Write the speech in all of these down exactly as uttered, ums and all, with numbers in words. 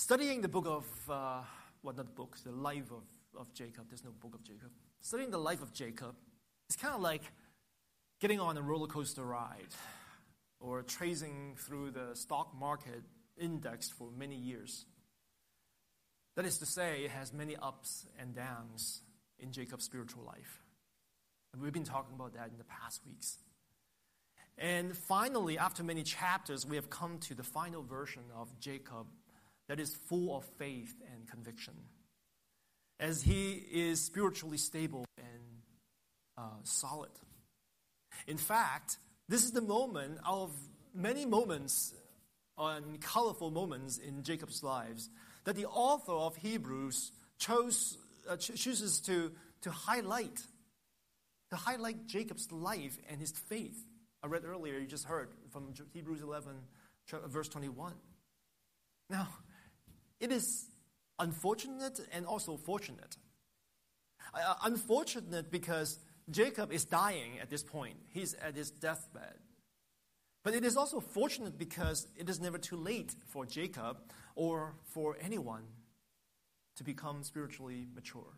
Studying the book of, uh, well, not the book, the life of, of Jacob. There's no book of Jacob. Studying the life of Jacob is kind of like getting on a roller coaster ride or tracing through the stock market index for many years. That is to say, it has many ups and downs in Jacob's spiritual life. And we've been talking about that in the past weeks. And finally, after many chapters, we have come to the final version of Jacob that is full of faith and conviction, as he is spiritually stable and uh, solid. In fact, this is the moment of many moments and colorful moments in Jacob's lives that the author of Hebrews chose uh, ch- chooses to, to highlight, to highlight Jacob's life and his faith. I read earlier, you just heard from Hebrews eleven, verse twenty-one. Now, it is unfortunate and also fortunate. Uh, unfortunate because Jacob is dying at this point. He's at his deathbed. But it is also fortunate because it is never too late for Jacob or for anyone to become spiritually mature.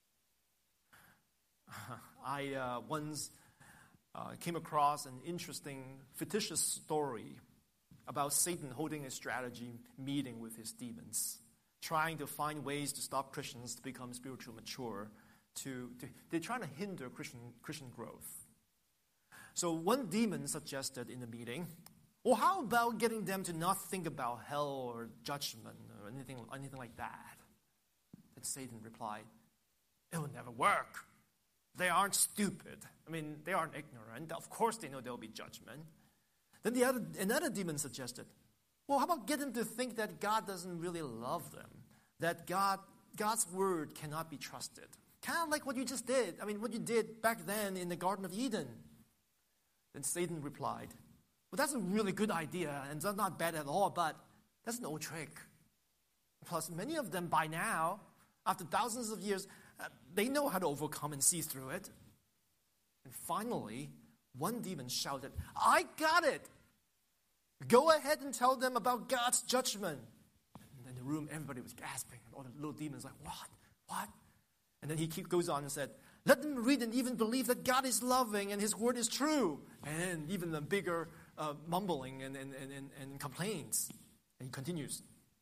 I uh, once uh, came across an interesting fictitious story about Satan holding a strategy meeting with his demons, trying to find ways to stop Christians to become spiritually mature. To, to they're trying to hinder Christian Christian growth. So one demon suggested in the meeting, well, how about getting them to not think about hell or judgment or anything anything like that? And Satan replied, it will never work. They aren't stupid. I mean, they aren't ignorant. Of course they know there will be judgment. Then the other, another demon suggested, well, how about get them to think that God doesn't really love them, that God God's word cannot be trusted. Kind of like what you just did. I mean, what you did back then in the Garden of Eden. Then Satan replied, well, that's a really good idea, and it's not bad at all, but that's an old trick. Plus, many of them by now, after thousands of years, uh, they know how to overcome and see through it. And finally, one demon shouted, I got it! Go ahead and tell them about God's judgment. And in the room, everybody was gasping. And all the little demons like, what? What? And then he keep, goes on and said, let them read and even believe that God is loving and his word is true. And even the bigger uh, mumbling and, and, and, and, and complaints. And he continues.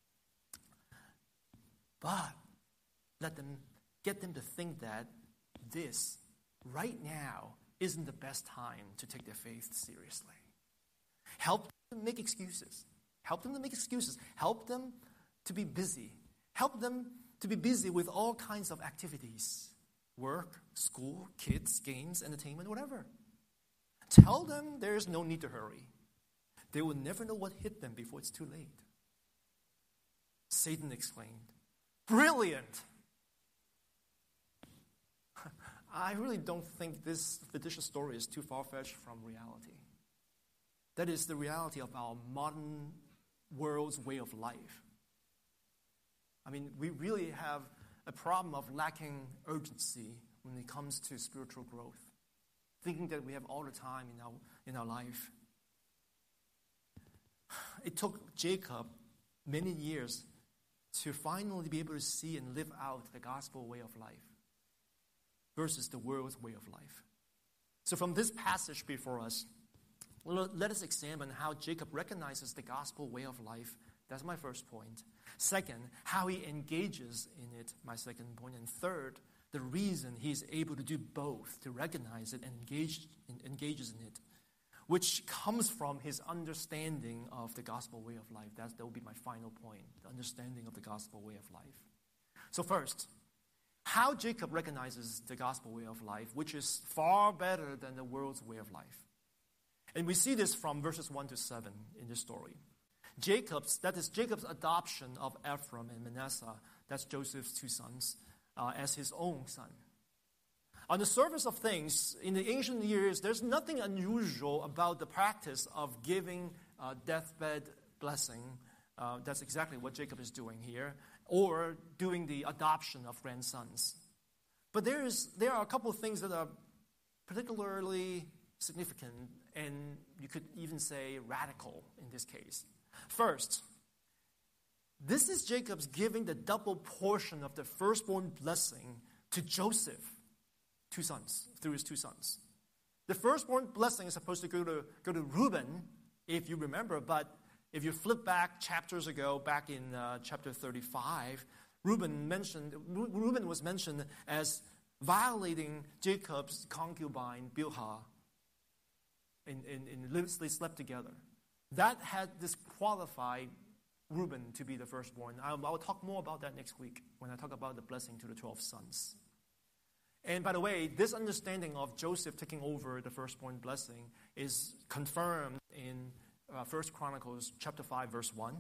But let them get them to think that this, right now, isn't the best time to take their faith seriously. Help them make excuses. Help them to make excuses. Help them to be busy. Help them to be busy with all kinds of activities. Work, school, kids, games, entertainment, whatever. Tell them there is no need to hurry. They will never know what hit them before it's too late. Satan exclaimed, brilliant! I really don't think this fictitious story is too far-fetched from reality. That is the reality of our modern world's way of life. I mean, we really have a problem of lacking urgency when it comes to spiritual growth, thinking that we have all the time in our in our life. It took Jacob many years to finally be able to see and live out the gospel way of life versus the world's way of life. So from this passage before us, let us examine how Jacob recognizes the gospel way of life. That's my first point. Second, how he engages in it, my second point. And third, the reason he's able to do both, to recognize it and engage, engages in it, which comes from his understanding of the gospel way of life. That's, that will be my final point, the understanding of the gospel way of life. So first, how Jacob recognizes the gospel way of life, which is far better than the world's way of life. And we see this from verses one to seven in this story. Jacob's, that is Jacob's adoption of Ephraim and Manasseh, that's Joseph's two sons, uh, as his own son. On the surface of things, in the ancient years, there's nothing unusual about the practice of giving uh, deathbed blessing. Uh, that's exactly what Jacob is doing here, or doing the adoption of grandsons. But there is there are a couple of things that are particularly significant, and you could even say radical in this case. First, This is Jacob's giving the double portion of the firstborn blessing to Joseph, two sons, through his two sons. The firstborn blessing is supposed to go to, go to Reuben, if you remember, but if you flip back chapters ago, back in uh, chapter thirty-five, Reuben mentioned Reuben was mentioned as violating Jacob's concubine Bilhah. In, in, in they slept together. That had disqualified Reuben to be the firstborn. I'll, I'll talk more about that next week when I talk about the blessing to the twelve sons. And by the way, this understanding of Joseph taking over the firstborn blessing is confirmed in uh, First Chronicles chapter five, verse one.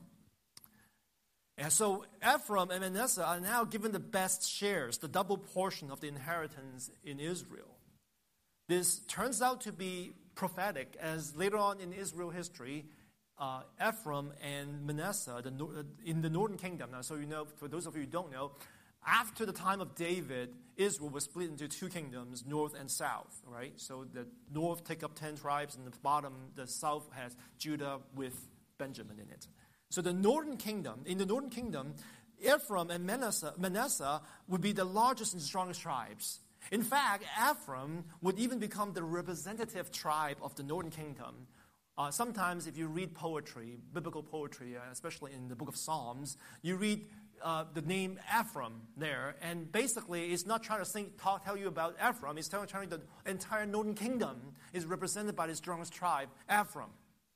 And so Ephraim and Manasseh are now given the best shares, the double portion of the inheritance in Israel. This turns out to be prophetic, as later on in Israel history, uh, Ephraim and Manasseh, the, in the northern kingdom. Now, so you know, for those of you who don't know, after the time of David, Israel was split into two kingdoms, north and south, right? So the north take up ten tribes, and the bottom, the south has Judah with Benjamin in it. So the northern kingdom, in the northern kingdom, Ephraim and Manasseh, Manasseh would be the largest and strongest tribes. In fact, Ephraim would even become the representative tribe of the northern kingdom. Uh, sometimes if you read poetry, biblical poetry, uh, especially in the book of Psalms, you read uh, the name Ephraim there, and basically it's not trying to sing, talk, tell you about Ephraim, it's telling, telling the entire northern kingdom is represented by the strongest tribe, Ephraim.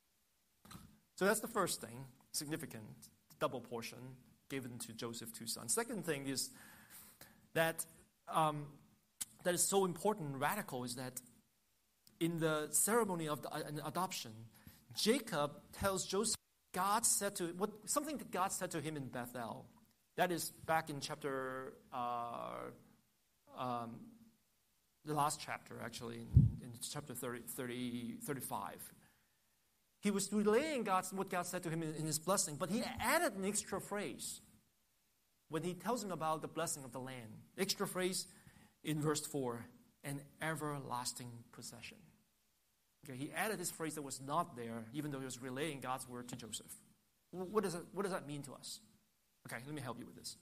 So that's the first thing, significant, double portion given to Joseph's two sons. Second thing is that um, that is so important and radical is that in the ceremony of the, uh, adoption, Jacob tells Joseph, God said to what something that God said to him in Bethel. That is back in chapter, uh, um, the last chapter actually, in, in chapter thirty, thirty, thirty-five. He was relaying God's, what God said to him in, in his blessing, but he added an extra phrase when he tells him about the blessing of the land. Extra phrase in verse four, an everlasting possession. Okay, he added this phrase that was not there, even though he was relaying God's word to Joseph. What does it, what does that mean to us? Okay, let me help you with this.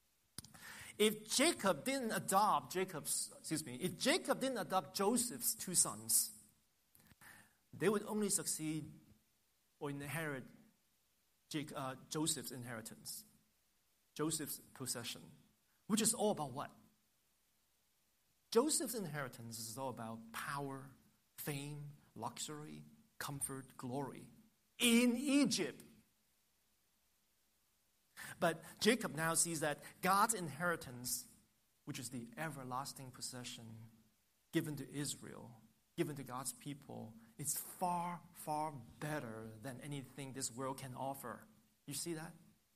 If Jacob didn't adopt Jacob's, excuse me, if Jacob didn't adopt Joseph's two sons, they would only succeed or inherit Jacob, uh, Joseph's inheritance, Joseph's possession, which is all about what? Joseph's inheritance is all about power, fame, luxury, comfort, glory in Egypt. But Jacob now sees that God's inheritance, which is the everlasting possession given to Israel, given to God's people, is far, far better than anything this world can offer. You see that?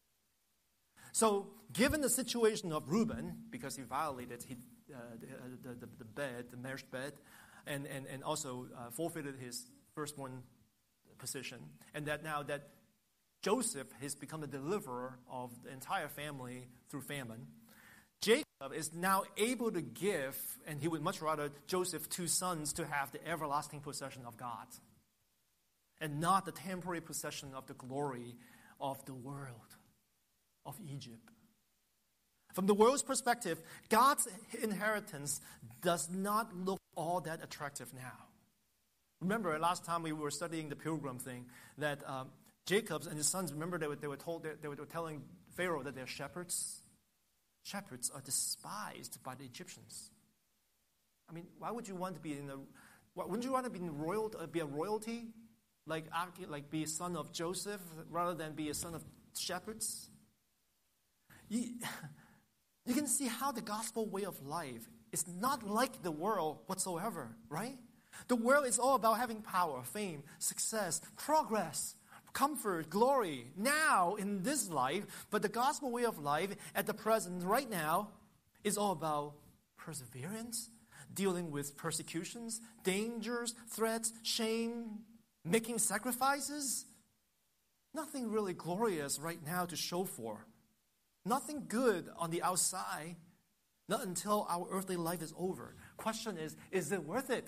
So, given the situation of Reuben, because he violated he, uh, the, the, the bed, the marriage bed, and, and, and also uh, forfeited his firstborn position, and that now that Joseph has become the deliverer of the entire family through famine, Jacob is now able to give, and he would much rather Joseph's two sons to have the everlasting possession of God, and not the temporary possession of the glory of the world, of Egypt. From the world's perspective, God's inheritance does not look all that attractive now. Remember, last time we were studying the pilgrim thing, that um, Jacob and his sons, remember they were, they were told, they were telling Pharaoh that they're shepherds. Shepherds are despised by the Egyptians. I mean, why would you want to be in a, wouldn't you want to be in royal, be a royalty, like like be a son of Joseph rather than be a son of shepherds? You, you can see how the gospel way of life is not like the world whatsoever, right? The world is all about having power, fame, success, progress, comfort, glory, now in this life. But the gospel way of life at the present, right now, is all about perseverance, dealing with persecutions, dangers, threats, shame, making sacrifices. Nothing really glorious right now to show for. Nothing good on the outside, not until our earthly life is over. Question is, is it worth it?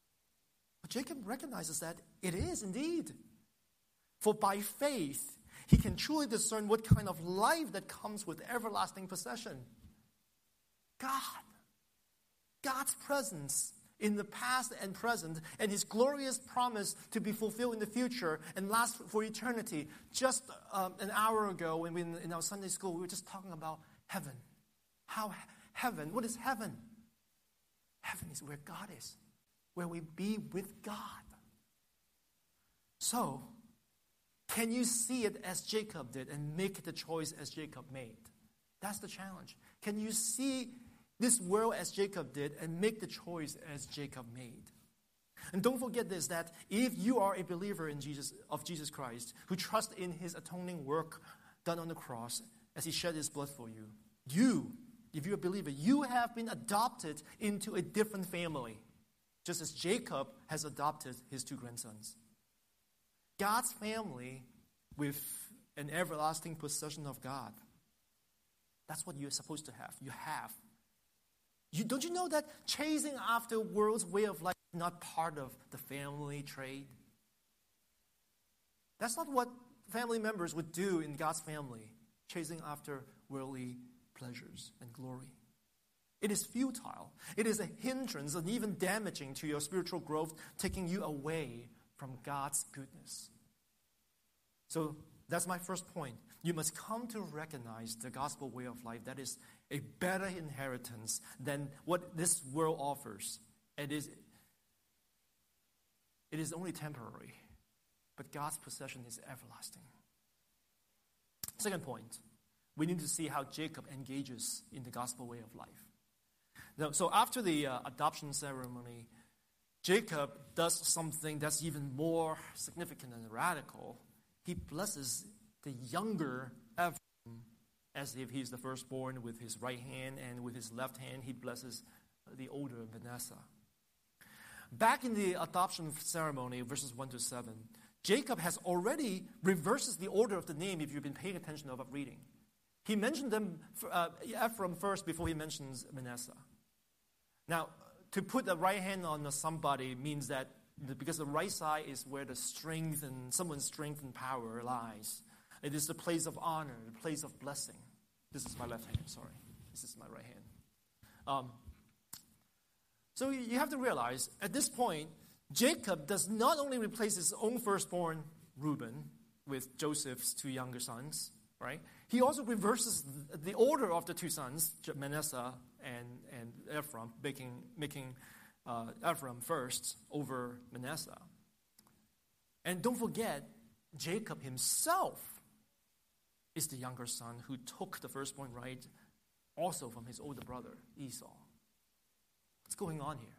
But Jacob recognizes that it is indeed. For by faith, he can truly discern what kind of life that comes with everlasting possession. God. God's presence in the past and present, and his glorious promise to be fulfilled in the future and last for eternity. Just um, an hour ago, when we in our Sunday school, we were just talking about heaven. How heaven, what is heaven? Heaven is where God is, where we be with God. So, can you see it as Jacob did and make the choice as Jacob made? That's the challenge. Can you see this world as Jacob did and make the choice as Jacob made? And don't forget this, that if you are a believer in Jesus, of Jesus Christ, who trusts in his atoning work done on the cross as he shed his blood for you, you, if you're a believer, you have been adopted into a different family, just as Jacob has adopted his two grandsons. God's family with an everlasting possession of God. That's what you're supposed to have. You have. You, don't you know that chasing after the world's way of life is not part of the family trade? That's not what family members would do in God's family, chasing after worldly pleasures and glory. It is futile. It is a hindrance and even damaging to your spiritual growth, taking you away from God's goodness. So that's my first point. You must come to recognize the gospel way of life that is a better inheritance than what this world offers. It is, it is only temporary, but God's possession is everlasting. Second point, we need to see how Jacob engages in the gospel way of life. Now, so after the uh, adoption ceremony, Jacob does something that's even more significant and radical. He blesses the younger Ephraim as if he's the firstborn with his right hand, and with his left hand he blesses the older Manasseh. Back in the adoption ceremony, verses one to seven, Jacob has already reverses the order of the name if you've been paying attention of reading. He mentioned them, uh, Ephraim first before he mentions Manasseh. Now, to put the right hand on somebody means that because the right side is where the strength and someone's strength and power lies. It is the place of honor, the place of blessing. This is my left hand, sorry. This is my right hand. Um, so you have to realize, at this point, Jacob does not only replace his own firstborn, Reuben, with Joseph's two younger sons, right? He also reverses the order of the two sons, Manasseh and, and Ephraim, making, making uh, Ephraim first over Manasseh. And don't forget, Jacob himself is the younger son who took the firstborn right also from his older brother, Esau. What's going on here?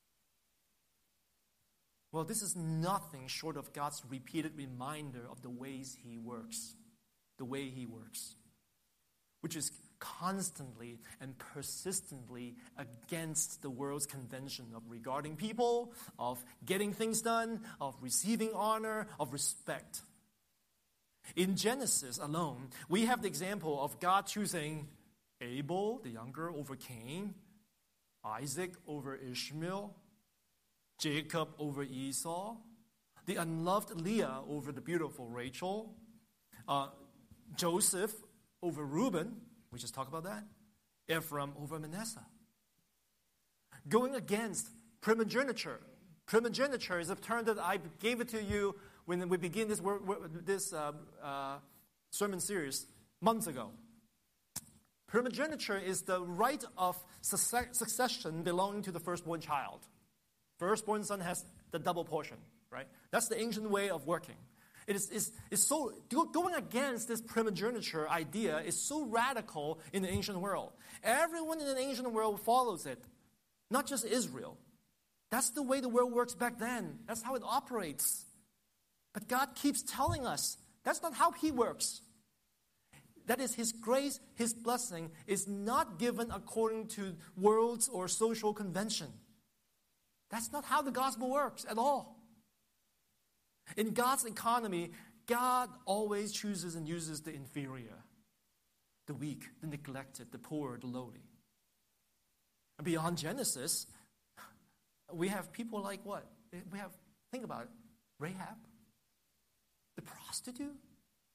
Well, this is nothing short of God's repeated reminder of the ways he works. The way he works. Which is constantly and persistently against the world's convention of regarding people, of getting things done, of receiving honor, of respect. In Genesis alone, we have the example of God choosing Abel, the younger, over Cain, Isaac over Ishmael, Jacob over Esau, the unloved Leah over the beautiful Rachel, uh, Joseph over Reuben, we just talked about that, Ephraim over Manasseh. Going against primogeniture. Primogeniture is a term that I gave it to you when we begin this work, this uh, uh, sermon series months ago. Primogeniture is the right of succession belonging to the firstborn child. Firstborn son has the double portion, right? That's the ancient way of working. It is is is so going against this primogeniture idea is so radical in the ancient world. Everyone in the ancient world follows it, not just Israel. That's the way the world works back then. That's how it operates. But God keeps telling us that's not how he works. That is, his grace, his blessing is not given according to world's or social convention. That's not how the gospel works at all. In God's economy, God always chooses and uses the inferior, the weak, the neglected, the poor, the lowly. And beyond Genesis, we have people like what? We have, think about it, Rahab, the prostitute.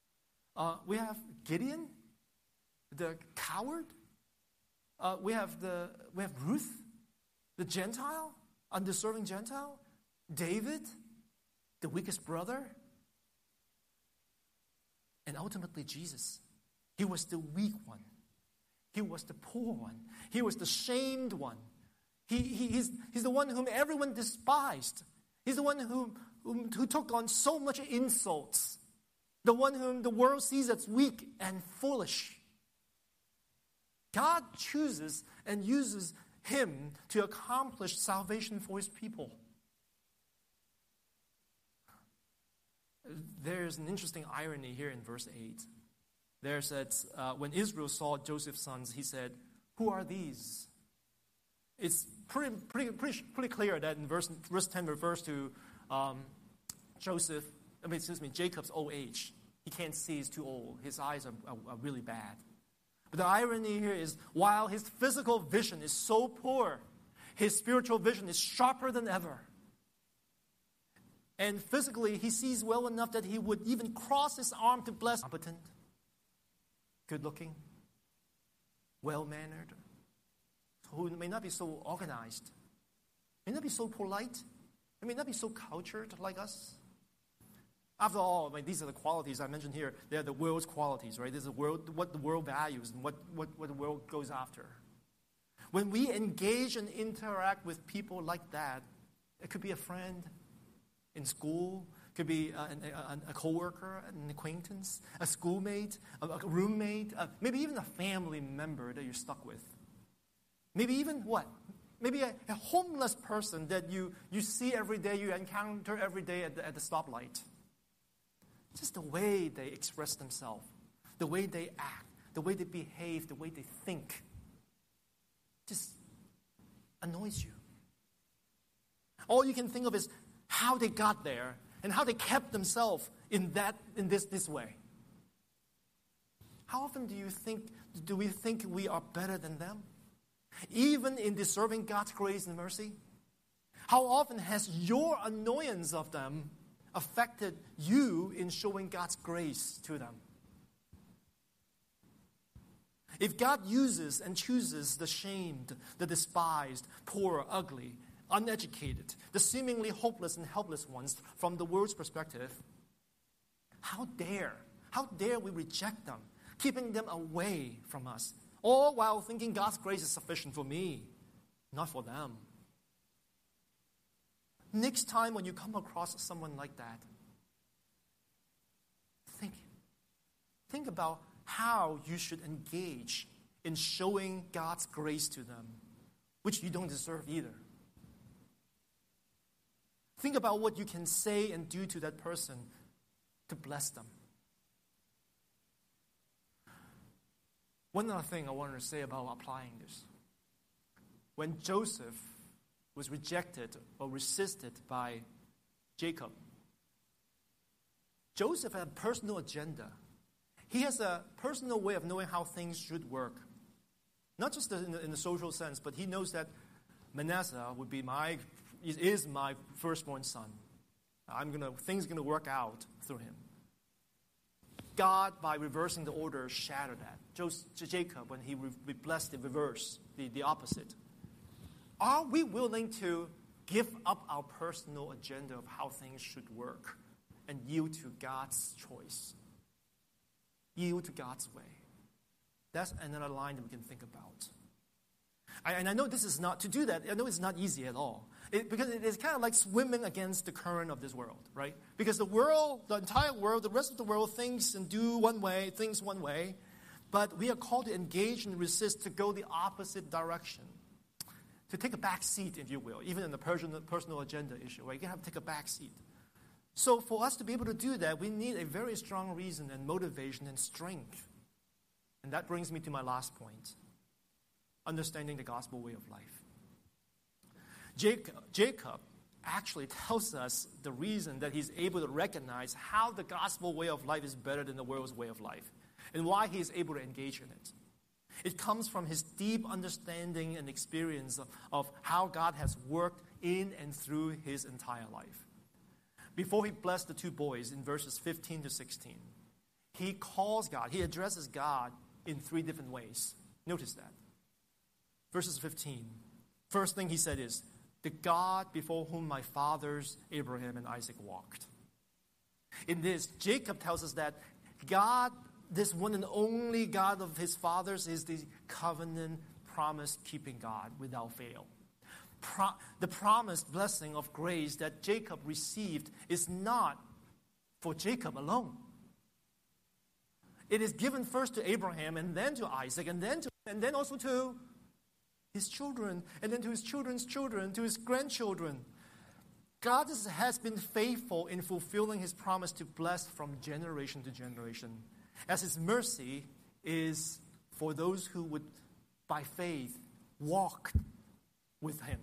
Uh, we have Gideon, the coward. Uh, we have the we have Ruth, the Gentile, undeserving Gentile. David, the weakest brother. And ultimately Jesus. He was the weak one. He was the poor one. He was the shamed one. He, he, he's, he's the one whom everyone despised. He's the one who, who, who took on so much insults. The one whom the world sees as weak and foolish. God chooses and uses him to accomplish salvation for his people. There's an interesting irony here in verse eight. There says, uh, when Israel saw Joseph's sons, he said, "Who are these?" It's pretty, pretty, pretty, pretty clear that in verse, verse ten refers to um, Joseph, I mean, excuse me, Jacob's old age. He can't see, he's too old. His eyes are, are, are really bad. But the irony here is, while his physical vision is so poor, his spiritual vision is sharper than ever. And physically, he sees well enough that he would even cross his arm to bless. Competent, good-looking, well-mannered, who may not be so organized, may not be so polite, and may not be so cultured like us. After all, I mean, these are the qualities I mentioned here. They are the world's qualities, right? This is the world, what the world values and what, what, what the world goes after. When we engage and interact with people like that, it could be a friend in school, could be a, a, a co-worker, an acquaintance, a schoolmate, a, a roommate, a, maybe even a family member that you're stuck with. Maybe even what? Maybe a, a homeless person that you, you see every day, you encounter every day at the, at the stoplight. Just the way they express themselves, the way they act, the way they behave, the way they think, just annoys you. All you can think of is how they got there and how they kept themselves in that in this this way. How often do you think do we think we are better than them? Even in deserving God's grace and mercy? How often has your annoyance of them affected you in showing God's grace to them? If God uses and chooses the shamed, the despised, poor, ugly, uneducated, the seemingly hopeless and helpless ones from the world's perspective, how dare, how dare we reject them, keeping them away from us, all while thinking God's grace is sufficient for me, not for them. Next time when you come across someone like that, think, think about how you should engage in showing God's grace to them, which you don't deserve either. Think about what you can say and do to that person to bless them. One other thing I wanted to say about applying this. When Joseph was rejected or resisted by Jacob, Joseph had a personal agenda. He has a personal way of knowing how things should work. Not just in the, in the social sense, but he knows that Manasseh would be my, is my firstborn son. I'm gonna, things are going to work out through him. God, by reversing the order, shattered that. Joseph, Jacob, when he re- blessed the reverse, the, the opposite. Are we willing to give up our personal agenda of how things should work and yield to God's choice? Yield to God's way. That's another line that we can think about. I, and I know this is not, to do that, I know it's not easy at all. It, because it is kind of like swimming against the current of this world, right? Because the world, the entire world, the rest of the world thinks and do one way, thinks one way. But we are called to engage and resist, to go the opposite direction. To take a back seat, if you will, even in the personal, personal agenda issue, right? You have to take a back seat. So for us to be able to do that, we need a very strong reason and motivation and strength. And that brings me to my last point. Understanding the gospel way of life. Jacob, Jacob actually tells us the reason that he's able to recognize how the gospel way of life is better than the world's way of life, and why he is able to engage in it. It comes from his deep understanding and experience of, of how God has worked in and through his entire life. Before he blessed the two boys in verses fifteen to sixteen, he calls God, he addresses God in three different ways. Notice that. Verses fifteen. First thing he said is, the God before whom my fathers Abraham and Isaac walked. In this, Jacob tells us that God, this one and only God of his fathers, is the covenant promise-keeping God without fail. Pro- the promised blessing of grace that Jacob received is not for Jacob alone. It is given first to Abraham and then to Isaac and then to, and then also to his children and then to his children's children, to his grandchildren. God has been faithful in fulfilling his promise to bless from generation to generation, as his mercy is for those who would, by faith, walk with him.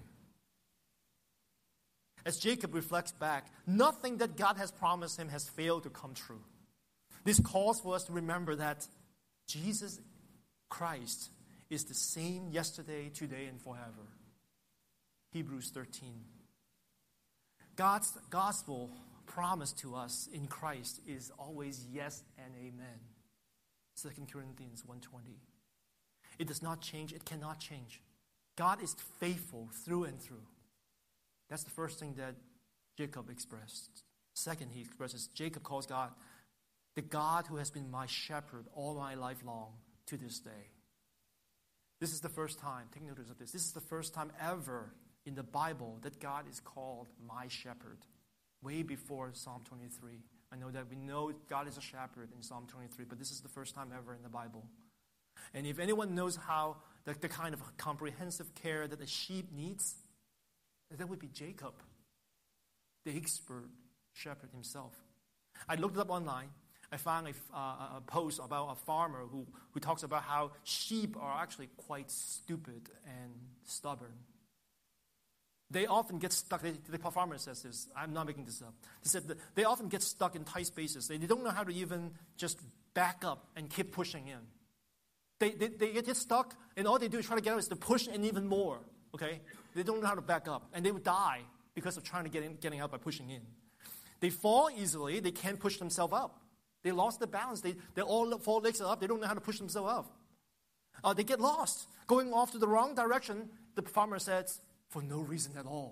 As Jacob reflects back, nothing that God has promised him has failed to come true. This calls for us to remember that Jesus Christ is the same yesterday, today, and forever. Hebrews thirteen. God's gospel promise to us in Christ is always yes and amen. Second Corinthians one twenty. It does not change. It cannot change. God is faithful through and through. That's the first thing that Jacob expressed. Second, he expresses, Jacob calls God the God who has been my shepherd all my life long to this day. This is the first time, take notice of this, this is the first time ever in the Bible that God is called my shepherd, way before Psalm twenty-three. I know that we know God is a shepherd in Psalm twenty-three, but this is the first time ever in the Bible. And if anyone knows how, the, the kind of comprehensive care that a sheep needs, that would be Jacob, the expert shepherd himself. I looked it up online. I found a, uh, a post about a farmer who, who talks about how sheep are actually quite stupid and stubborn. They often get stuck. They, the farmer says this. I'm not making this up. They said that they often get stuck in tight spaces. They, they don't know how to even just back up and keep pushing in. They, they, they get stuck, and all they do is try to get out is to push in even more. Okay? They don't know how to back up, and they would die because of trying to get in, getting out by pushing in. They fall easily. They can't push themselves up. They lost the balance. They, they all four legs are up. They don't know how to push themselves up. Uh, they get lost, going off to the wrong direction. The farmer says, for no reason at all.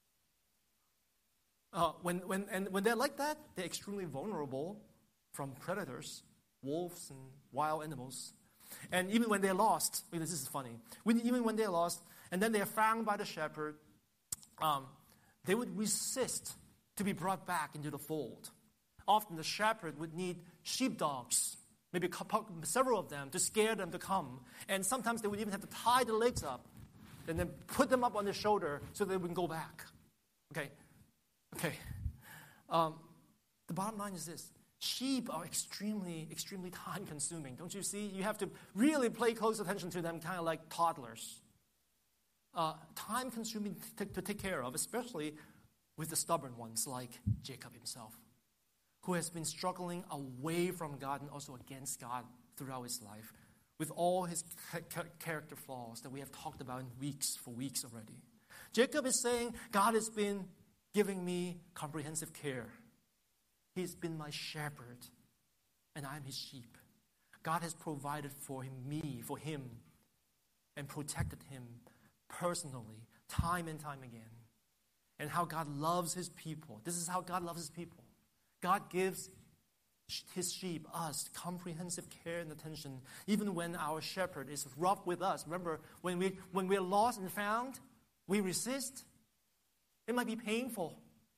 Uh, when, when, and when they're like that, they're extremely vulnerable from predators, wolves and wild animals. And even when they're lost, this is funny, when, even when they're lost, and then they're found by the shepherd, um, they would resist to be brought back into the fold. Often the shepherd would need sheepdogs, maybe a couple, several of them, to scare them to come. And sometimes they would even have to tie the legs up and then put them up on their shoulder so they wouldn't go back. Okay? Okay. Um, the bottom line is this. Sheep are extremely, extremely time-consuming. Don't you see? You have to really pay close attention to them, kind of like toddlers. Uh, time-consuming to, to take care of, especially with the stubborn ones like Jacob himself, who has been struggling away from God and also against God throughout his life, with all his ca- character flaws that we have talked about in weeks, for weeks already. Jacob is saying, God has been giving me comprehensive care. He's been my shepherd, and I'm his sheep. God has provided for him, me, for him, and protected him personally, time and time again. And how God loves his people. This is how God loves his people. God gives his sheep, us, comprehensive care and attention, even when our shepherd is rough with us. Remember, when, we, when we're lost and found, we resist. It might be painful.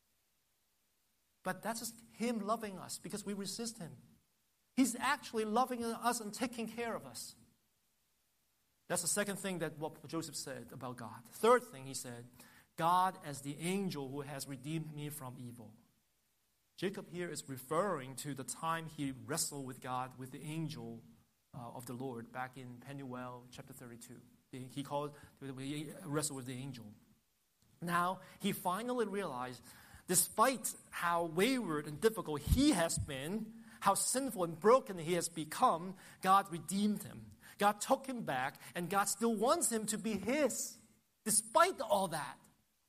But that's just him loving us because we resist him. He's actually loving us and taking care of us. That's the second thing that what Joseph said about God. Third thing he said, God as the angel who has redeemed me from evil. Jacob here is referring to the time he wrestled with God, with the angel uh, of the Lord back in Penuel chapter thirty-two. He called, he wrestled with the angel. Now, he finally realized, despite how wayward and difficult he has been, how sinful and broken he has become, God redeemed him. God took him back, and God still wants him to be his, despite all that.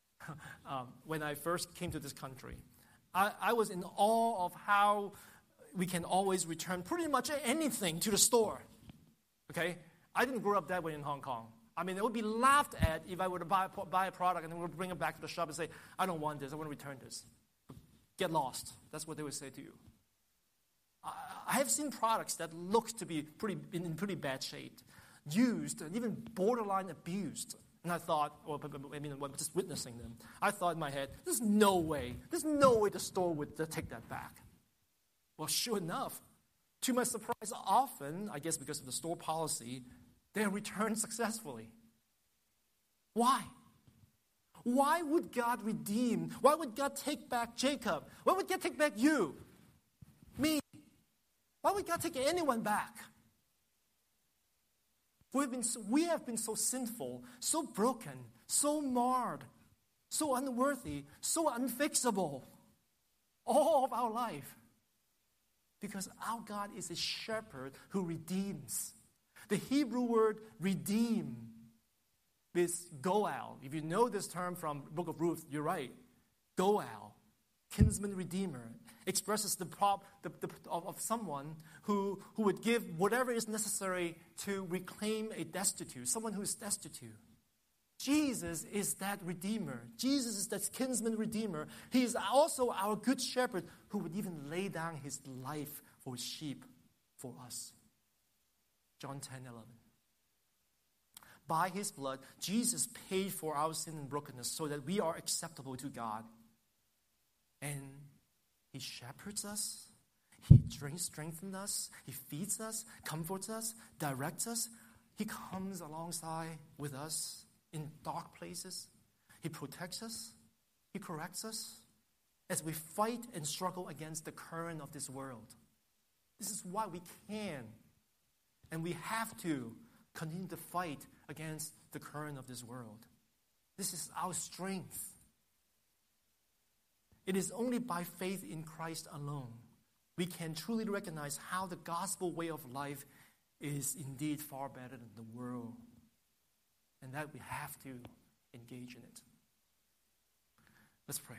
um, when I first came to this country, I, I was in awe of how we can always return pretty much anything to the store. Okay? I didn't grow up that way in Hong Kong. I mean, it would be laughed at if I were to buy, buy a product and then we would bring it back to the shop and say, I don't want this, I want to return this. Get lost. That's what they would say to you. I, I have seen products that look to be pretty in, in pretty bad shape, used, and even borderline abused. And I thought, or I mean, just witnessing them, I thought in my head, there's no way, there's no way the store would take that back. Well, sure enough, to my surprise, often, I guess because of the store policy, they are returned successfully. Why? Why would God redeem? Why would God take back Jacob? Why would God take back you? Me? Why would God take anyone back? We've been so, we have been so sinful, so broken, so marred, so unworthy, so unfixable all of our life. Because our God is a shepherd who redeems. The Hebrew word redeem is goal. If you know this term from the book of Ruth, you're right. Goal, kinsman redeemer, expresses the prop the, the, of, of someone who, who would give whatever is necessary to reclaim a destitute, someone who is destitute. Jesus is that redeemer. Jesus is that kinsman redeemer. He is also our good shepherd who would even lay down his life for his sheep for us. John ten eleven. By his blood, Jesus paid for our sin and brokenness so that we are acceptable to God. And he shepherds us. He strengthens us. He feeds us, comforts us, directs us. He comes alongside with us in dark places. He protects us. He corrects us as we fight and struggle against the current of this world. This is why we can and we have to continue to fight against the current of this world. This is our strength. It is only by faith in Christ alone we can truly recognize how the gospel way of life is indeed far better than the world, and that we have to engage in it. Let's pray.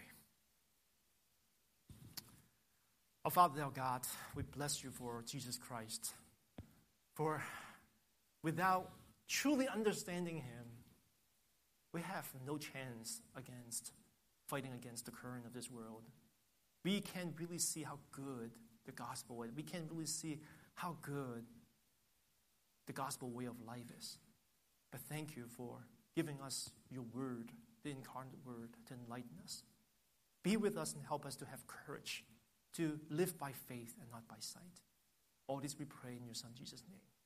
Our Father, our God, we bless you for Jesus Christ. For without truly understanding him, we have no chance against fighting against the current of this world. We can't really see how good the gospel is. We can't really see how good the gospel way of life is. But thank you for giving us your word, the incarnate word, to enlighten us. Be with us and help us to have courage to live by faith and not by sight. All this we pray in your Son Jesus' name.